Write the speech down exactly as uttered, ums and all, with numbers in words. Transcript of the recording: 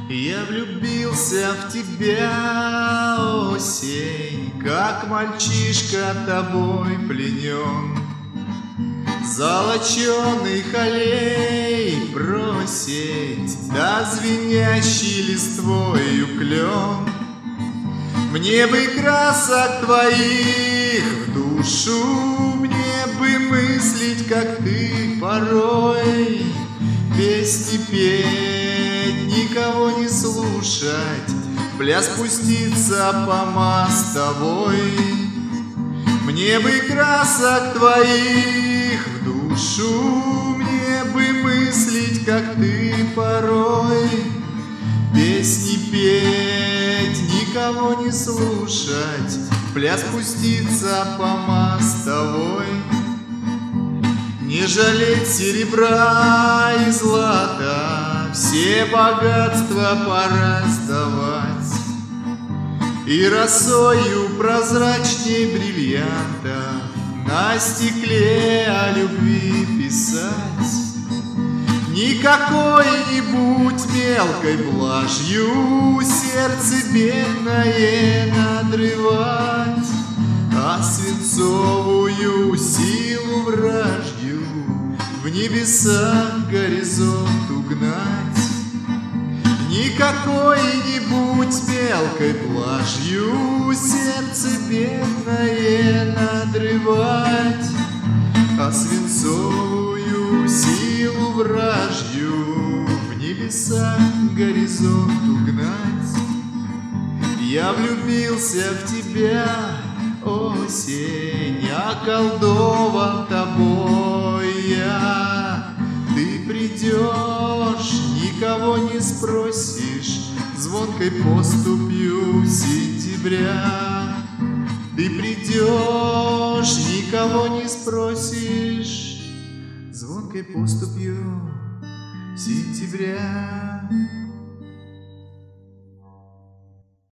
Я влюбился в тебя, осень, как мальчишка тобой пленен. Золоченых аллей просить, да звенящий листвою клен. Мне бы красок твоих в душу, мне бы мыслить, как ты порой, песни петь, никого не слушать, в пляс пуститься по мостовой. Мне бы красок твоих в душу, мне бы мыслить, как ты порой, песни петь, никого не слушать, в пляс пуститься по мостовой. Не жалеть серебра и злата, все богатства пораздавать, и росою прозрачней бриллианта на стекле о любви писать. Не какой-нибудь мелкой блажью сердце бедное надрывать, а свинцовую силу вражью в небесах горизонт угнать. Не какой-нибудь мелкой блажью сердце бедное надрывать, а свинцовую силу вражью в небесах горизонт угнать. Я влюбился в тебя, осень, околдован тобой я. Ты придешь, никого не спросишь, звонкой поступью сентября. Ты придешь, никого не спросишь, звонкой поступью сентября.